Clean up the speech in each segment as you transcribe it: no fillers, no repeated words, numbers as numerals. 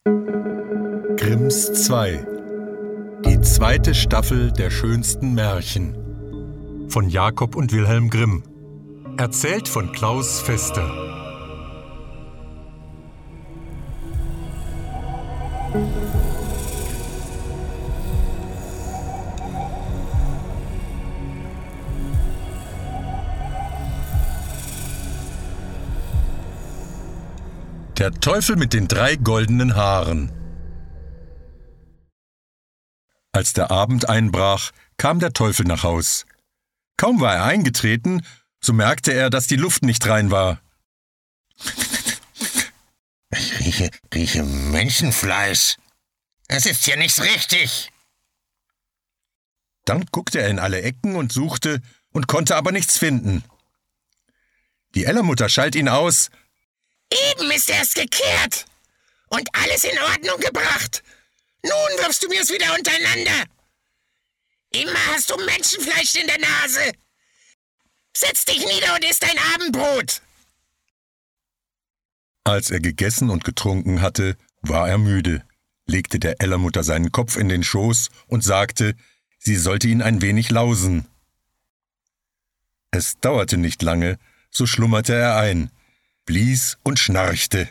Grimms 2. Die zweite Staffel der schönsten Märchen. Von Jakob und Wilhelm Grimm. Erzählt von Klaus Fester. Der Teufel mit den 3 goldenen Haaren. Als der Abend einbrach, kam der Teufel nach Haus. Kaum war er eingetreten, so merkte er, dass die Luft nicht rein war. Ich rieche Menschenfleisch. Es ist hier nicht richtig. Dann guckte er in alle Ecken und suchte und konnte aber nichts finden. Die Ellermutter schalt ihn aus. Eben ist erst gekehrt und alles in Ordnung gebracht. Nun wirfst du mir's wieder untereinander. Immer hast du Menschenfleisch in der Nase. Setz dich nieder und iss dein Abendbrot. Als er gegessen und getrunken hatte, war er müde, legte der Ellermutter seinen Kopf in den Schoß und sagte, sie sollte ihn ein wenig lausen. Es dauerte nicht lange, so schlummerte er ein, blies und schnarchte.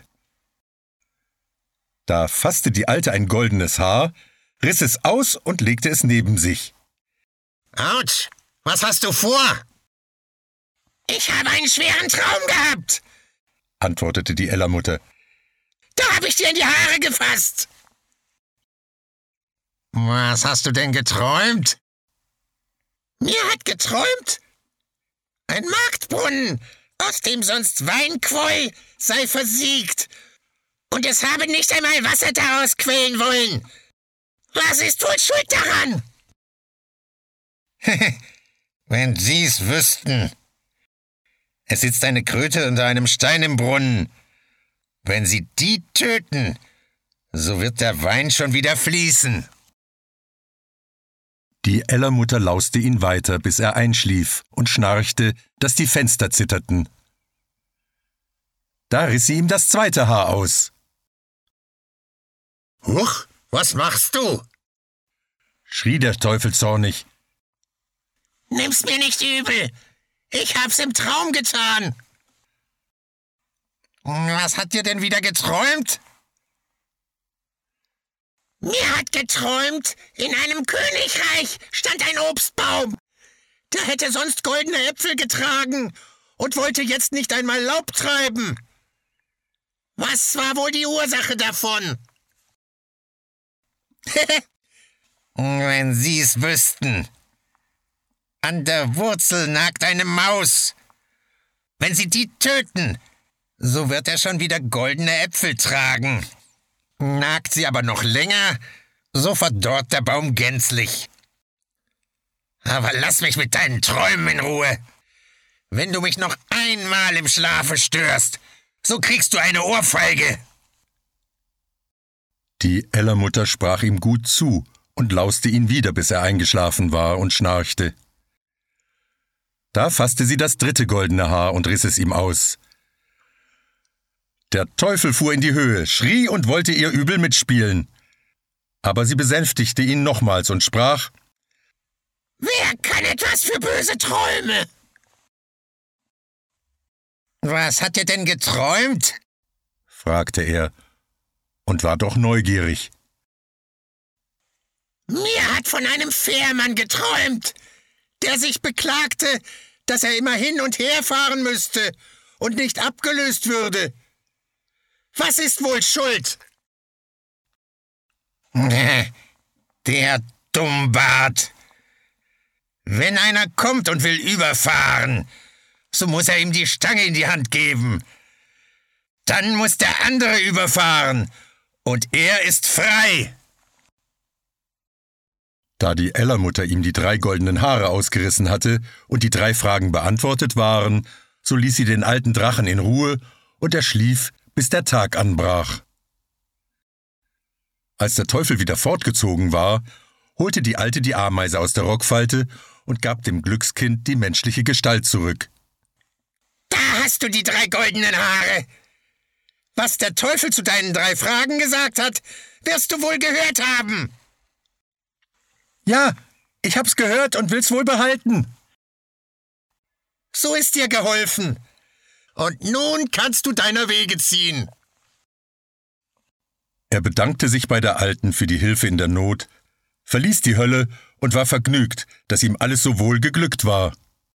Da fasste die Alte ein goldenes Haar, riss es aus und legte es neben sich. Autsch, was hast du vor? Ich habe einen schweren Traum gehabt, antwortete die Ellermutter. Da habe ich dir in die Haare gefasst. Was hast du denn geträumt? Mir hat geträumt, ein Marktbrunnen, aus dem sonst Wein quoll, sei versiegt, und es habe nicht einmal Wasser daraus quellen wollen. Was ist wohl schuld daran? Wenn Sie's wüssten. Es sitzt eine Kröte unter einem Stein im Brunnen. Wenn Sie die töten, so wird der Wein schon wieder fließen. Die Ellermutter lauste ihn weiter, bis er einschlief und schnarchte, dass die Fenster zitterten. Da riss sie ihm das 2. Haar aus. Huch, was machst du? Schrie der Teufel zornig. Nimm's mir nicht übel. Ich hab's im Traum getan. Was hat dir denn wieder geträumt? Mir hat geträumt, in einem Königreich stand ein Obstbaum. Der hätte sonst goldene Äpfel getragen und wollte jetzt nicht einmal Laub treiben. Was war wohl die Ursache davon? Wenn Sie's wüssten. An der Wurzel nagt eine Maus. Wenn Sie die töten, so wird er schon wieder goldene Äpfel tragen. Nagt sie aber noch länger, so verdorrt der Baum gänzlich. Aber lass mich mit deinen Träumen in Ruhe. Wenn du mich noch einmal im Schlafe störst, so kriegst du eine Ohrfeige. Die Ellermutter sprach ihm gut zu und lauste ihn wieder, bis er eingeschlafen war und schnarchte. Da fasste sie das 3. goldene Haar und riss es ihm aus. Der Teufel fuhr in die Höhe, schrie und wollte ihr übel mitspielen. Aber sie besänftigte ihn nochmals und sprach: Wer kann etwas für böse Träume? Was hat er denn geträumt? Fragte er und war doch neugierig. Mir hat von einem Fährmann geträumt, der sich beklagte, dass er immer hin und her fahren müsste und nicht abgelöst würde. Was ist wohl schuld? Der Dummbart. Wenn einer kommt und will überfahren, so muss er ihm die Stange in die Hand geben. Dann muss der andere überfahren und er ist frei. Da die Ellermutter ihm die 3 goldenen Haare ausgerissen hatte und die 3 Fragen beantwortet waren, so ließ sie den alten Drachen in Ruhe und er schlief, bis der Tag anbrach. Als der Teufel wieder fortgezogen war, holte die Alte die Ameise aus der Rockfalte und gab dem Glückskind die menschliche Gestalt zurück. Da hast du die 3 goldenen Haare. Was der Teufel zu deinen 3 Fragen gesagt hat, wirst du wohl gehört haben. Ja, ich hab's gehört und will's wohl behalten. So ist dir geholfen. Und nun kannst du deiner Wege ziehen. Er bedankte sich bei der Alten für die Hilfe in der Not, verließ die Hölle und war vergnügt, dass ihm alles so wohl geglückt war.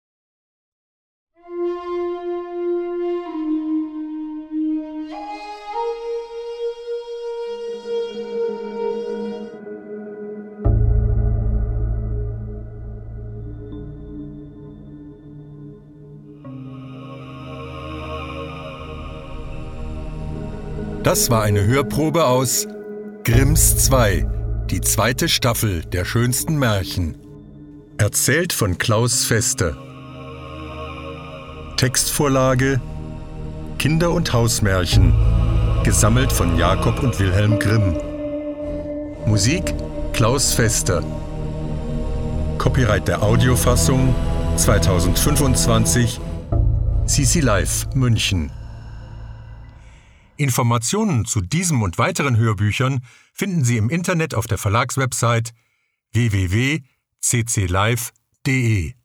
Das war eine Hörprobe aus Grimms 2, die 2. Staffel der schönsten Märchen. Erzählt von Klaus Fester. Textvorlage Kinder- und Hausmärchen, gesammelt von Jakob und Wilhelm Grimm. Musik Klaus Fester. Copyright der Audiofassung 2025 CC Live München. Informationen zu diesem und weiteren Hörbüchern finden Sie im Internet auf der Verlagswebsite www.cclive.de.